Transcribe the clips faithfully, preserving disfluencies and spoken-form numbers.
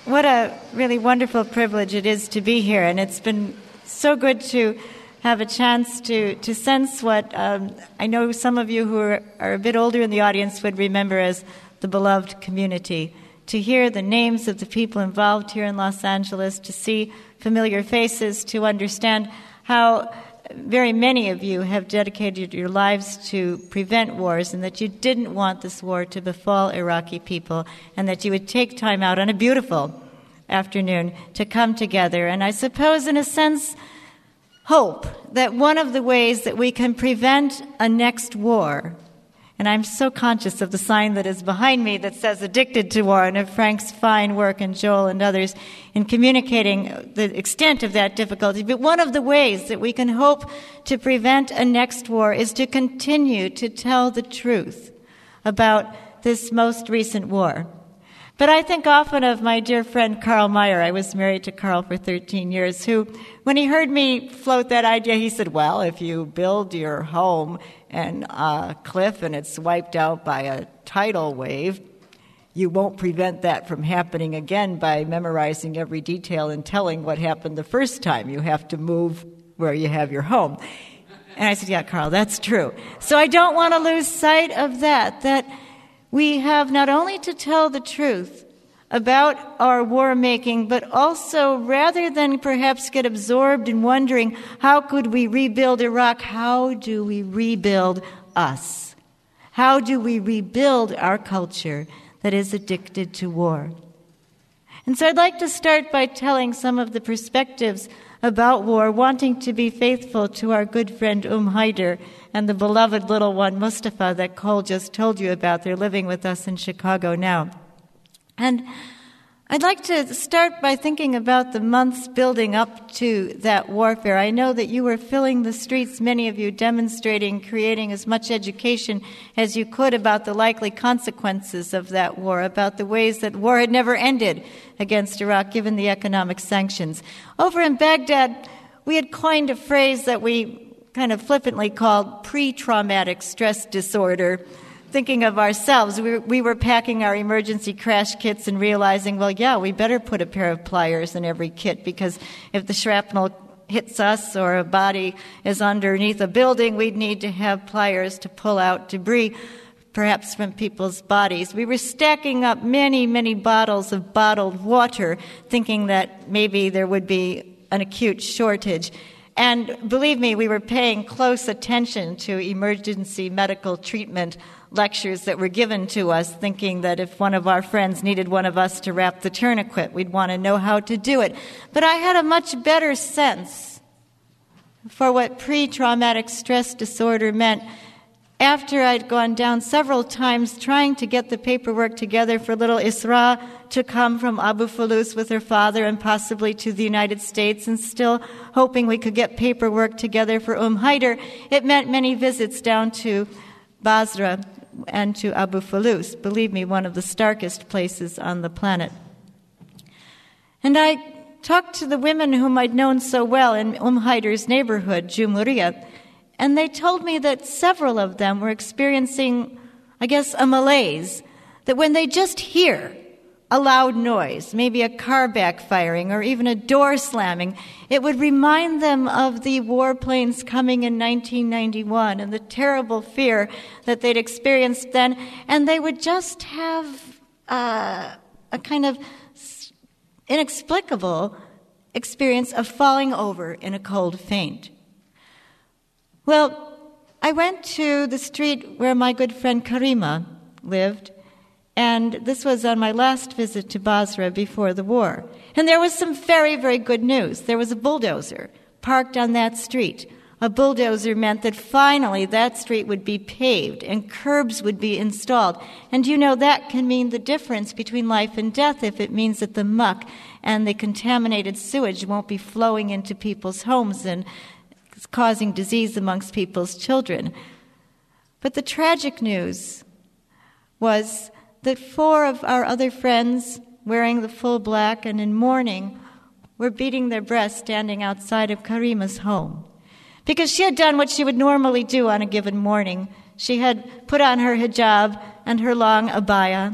what a really wonderful privilege it is to be here, and it's been so good to have a chance to, to sense what um, I know some of you who are, are a bit older in the audience would remember as the beloved community, to hear the names of the people involved here in Los Angeles, to see familiar faces, to understand how very many of you have dedicated your lives to prevent wars, and that you didn't want this war to befall Iraqi people, and that you would take time out on a beautiful afternoon to come together. And I suppose, in a sense, hope that one of the ways that we can prevent a next war, and I'm so conscious of the sign that is behind me that says Addicted to War, and of Frank's fine work and Joel and others in communicating the extent of that difficulty. But one of the ways that we can hope to prevent a next war is to continue to tell the truth about this most recent war. But I think often of my dear friend Carl Meyer. I was married to Carl for thirteen years, who, when he heard me float that idea, he said, well, if you build your home in a cliff and it's wiped out by a tidal wave, you won't prevent that from happening again by memorizing every detail and telling what happened the first time. You have to move where you have your home. And I said, yeah, Carl, that's true. So I don't want to lose sight of that, that we have not only to tell the truth about our war making, but also, rather than perhaps get absorbed in wondering how could we rebuild Iraq, how do we rebuild us? How do we rebuild our culture that is addicted to war? And so I'd like to start by telling some of the perspectives about war, wanting to be faithful to our good friend Umm Haider and the beloved little one Mustafa that Cole just told you about. They're living with us in Chicago now. And I'd like to start by thinking about the months building up to that warfare. I know that you were filling the streets, many of you demonstrating, creating as much education as you could about the likely consequences of that war, about the ways that war had never ended against Iraq given the economic sanctions. Over in Baghdad, we had coined a phrase that we kind of flippantly called pre-traumatic stress disorder. Thinking of ourselves, we, we were packing our emergency crash kits and realizing, well, yeah, we better put a pair of pliers in every kit, because if the shrapnel hits us or a body is underneath a building, we'd need to have pliers to pull out debris, perhaps from people's bodies. We were stacking up many, many bottles of bottled water, thinking that maybe there would be an acute shortage. And believe me, we were paying close attention to emergency medical treatment lectures that were given to us, thinking that if one of our friends needed one of us to wrap the tourniquet, we'd want to know how to do it. But I had a much better sense for what pre-traumatic stress disorder meant after I'd gone down several times trying to get the paperwork together for little Isra to come from Abu Fulus with her father and possibly to the United States, and still hoping we could get paperwork together for Umm Haider. It meant many visits down to Basra and to Abu Fulus, believe me, one of the starkest places on the planet. And I talked to the women whom I'd known so well in Umm Haider's neighborhood, Jumhuriyah, and they told me that several of them were experiencing, I guess, a malaise, that when they just hear a loud noise, maybe a car backfiring or even a door slamming, it would remind them of the warplanes coming in nineteen ninety-one and the terrible fear that they'd experienced then, and they would just have uh, a kind of inexplicable experience of falling over in a cold faint. Well, I went to the street where my good friend Karima lived, and this was on my last visit to Basra before the war. And there was some very, very good news. There was a bulldozer parked on that street. A bulldozer meant that finally that street would be paved and curbs would be installed. And you know, that can mean the difference between life and death if it means that the muck and the contaminated sewage won't be flowing into people's homes and causing disease amongst people's children. But the tragic news was that four of our other friends, wearing the full black and in mourning, were beating their breasts standing outside of Karima's home. Because she had done what she would normally do on a given morning. She had put on her hijab and her long abaya.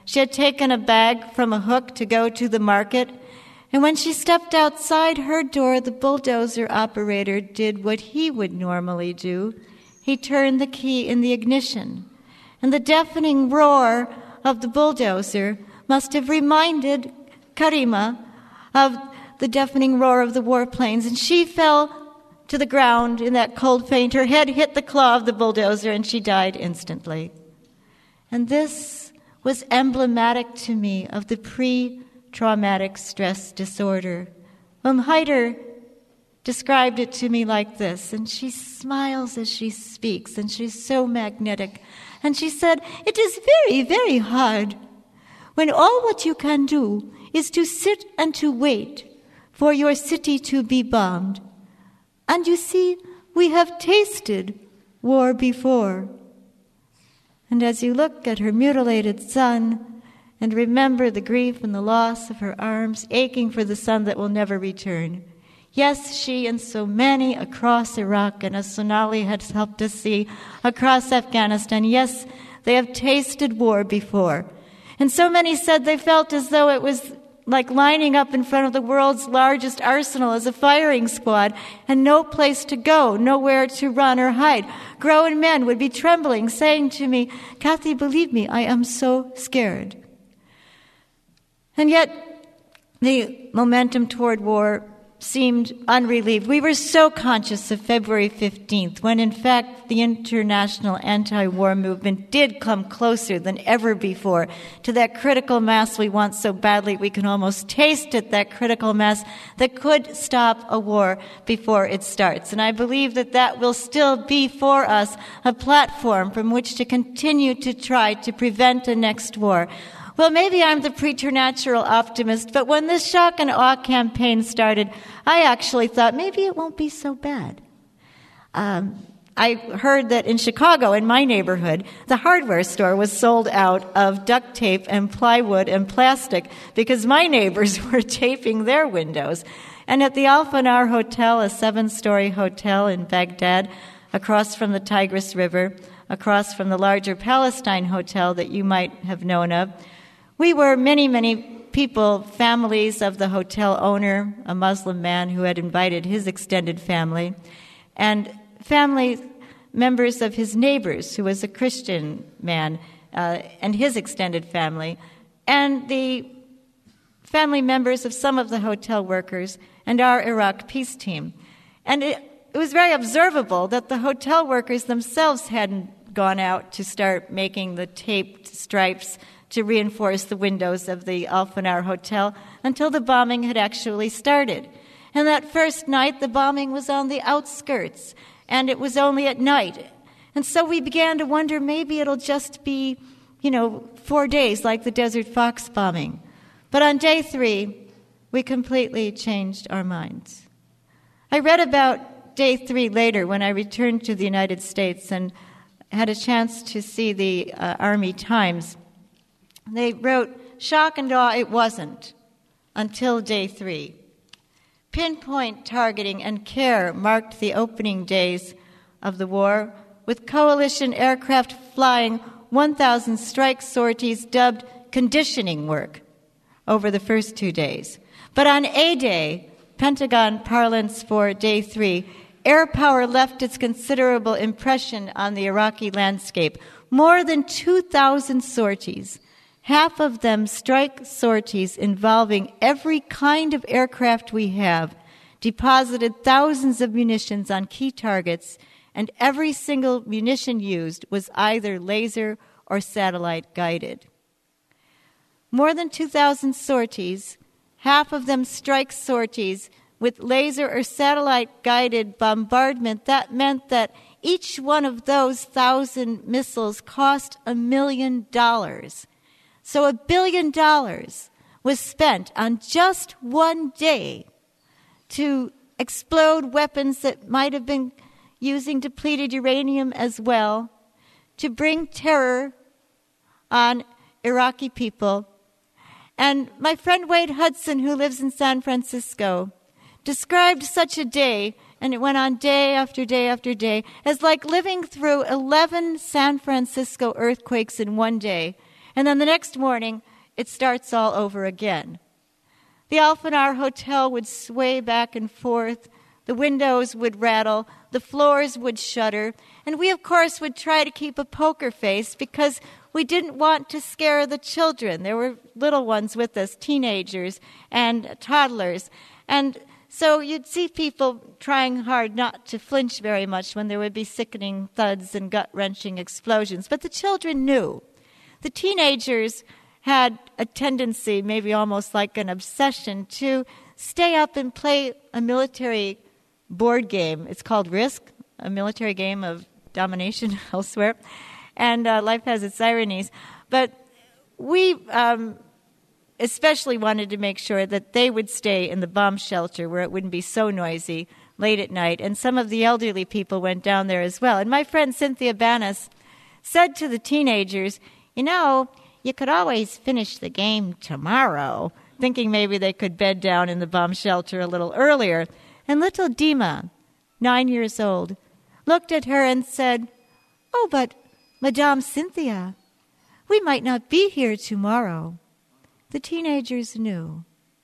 She had taken a bag from a hook to go to the market, and when she stepped outside her door, the bulldozer operator did what he would normally do. He turned the key in the ignition, and the deafening roar of the bulldozer must have reminded Karima of the deafening roar of the warplanes, and she fell to the ground in that cold faint. Her head hit the claw of the bulldozer, and she died instantly. And this was emblematic to me of the pre-traumatic stress disorder. Um, Heider described it to me like this, and she smiles as she speaks, and she's so magnetic. And she said, "It is very, very hard when all what you can do is to sit and to wait for your city to be bombed. And you see, we have tasted war before." And as you look at her mutilated son and remember the grief and the loss of her arms, aching for the son that will never return, yes, she and so many across Iraq, and as Sonali has helped us see, across Afghanistan, yes, they have tasted war before. And so many said they felt as though it was like lining up in front of the world's largest arsenal as a firing squad, and no place to go, nowhere to run or hide. Grown men would be trembling, saying to me, "Kathy, believe me, I am so scared." And yet, the momentum toward war seemed unrelieved. We were so conscious of February fifteenth, when in fact the international anti-war movement did come closer than ever before to that critical mass we want so badly. We can almost taste it, that critical mass that could stop a war before it starts. And I believe that that will still be for us a platform from which to continue to try to prevent a next war. Well, maybe I'm the preternatural optimist, but when this shock and awe campaign started, I actually thought maybe it won't be so bad. Um, I heard that in Chicago, in my neighborhood, the hardware store was sold out of duct tape and plywood and plastic because my neighbors were taping their windows. And at the Al-Fanar Hotel, a seven-story hotel in Baghdad, across from the Tigris River, across from the larger Palestine Hotel that you might have known of, we were many, many people, families of the hotel owner, a Muslim man who had invited his extended family, and family members of his neighbors, who was a Christian man, uh, and his extended family, and the family members of some of the hotel workers and our Iraq peace team. And it, it was very observable that the hotel workers themselves hadn't gone out to start making the taped stripes to reinforce the windows of the Al-Fanar Hotel until the bombing had actually started. And that first night, the bombing was on the outskirts, and it was only at night. And so we began to wonder, maybe it'll just be, you know, four days like the Desert Fox bombing. But on day three, we completely changed our minds. I read about day three later when I returned to the United States and had a chance to see the uh, Army Times. They wrote, "Shock and awe it wasn't until day three. Pinpoint targeting and care marked the opening days of the war, with coalition aircraft flying one thousand strike sorties dubbed conditioning work over the first two days. But on A-Day, Pentagon parlance for day three, air power left its considerable impression on the Iraqi landscape. More than two thousand sorties, half of them strike sorties involving every kind of aircraft we have, deposited thousands of munitions on key targets, and every single munition used was either laser or satellite guided. More than two thousand sorties, half of them strike sorties with laser or satellite guided bombardment. That meant that each one of those thousand missiles cost a million dollars. So a billion dollars was spent on just one day to explode weapons that might have been using depleted uranium as well, to bring terror on Iraqi people. And my friend Wade Hudson, who lives in San Francisco, described such a day, and it went on day after day after day, as like living through eleven San Francisco earthquakes in one day. And then the next morning, it starts all over again. The Alphenar Hotel would sway back and forth. The windows would rattle. The floors would shudder. And we, of course, would try to keep a poker face because we didn't want to scare the children. There were little ones with us, teenagers and toddlers. And so you'd see people trying hard not to flinch very much when there would be sickening thuds and gut-wrenching explosions. But the children knew. The teenagers had a tendency, maybe almost like an obsession, to stay up and play a military board game. It's called Risk, a military game of domination elsewhere. And uh, life has its ironies. But we um, especially wanted to make sure that they would stay in the bomb shelter where it wouldn't be so noisy late at night. And some of the elderly people went down there as well. And my friend Cynthia Banas said to the teenagers, you know, you could always finish the game tomorrow, thinking maybe they could bed down in the bomb shelter a little earlier. And little Dima, nine years old, looked at her and said, oh, but Madame Cynthia, we might not be here tomorrow. The teenagers knew.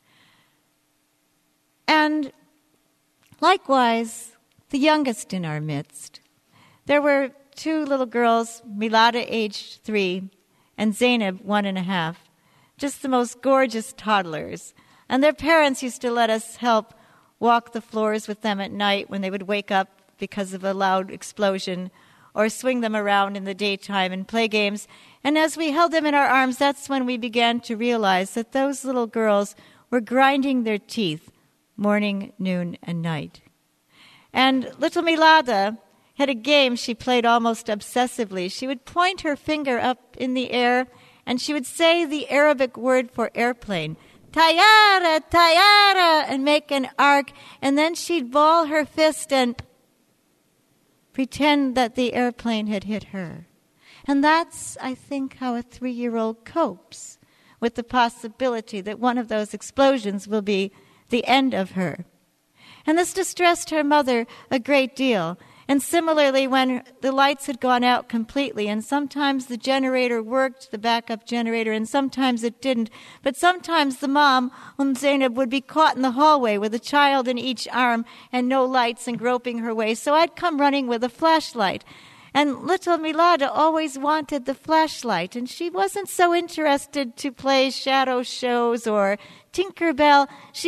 And likewise, the youngest in our midst. There were two little girls, Milada, aged three, and Zainab, one and a half, just the most gorgeous toddlers. And their parents used to let us help walk the floors with them at night when they would wake up because of a loud explosion, or swing them around in the daytime and play games. And as we held them in our arms, that's when we began to realize that those little girls were grinding their teeth morning, noon, and night. And little Milada had a game she played almost obsessively. She would point her finger up in the air, and she would say the Arabic word for airplane, Tayara, Tayara, and make an arc, and then she'd ball her fist and pretend that the airplane had hit her. And that's, I think, how a three-year-old copes with the possibility that one of those explosions will be the end of her. And this distressed her mother a great deal. And similarly, when the lights had gone out completely, and sometimes the generator worked, the backup generator, and sometimes it didn't. But sometimes the mom, Umm Zainab, would be caught in the hallway with a child in each arm and no lights and groping her way. So I'd come running with a flashlight. And little Milada always wanted the flashlight, and she wasn't so interested to play shadow shows or Tinkerbell. She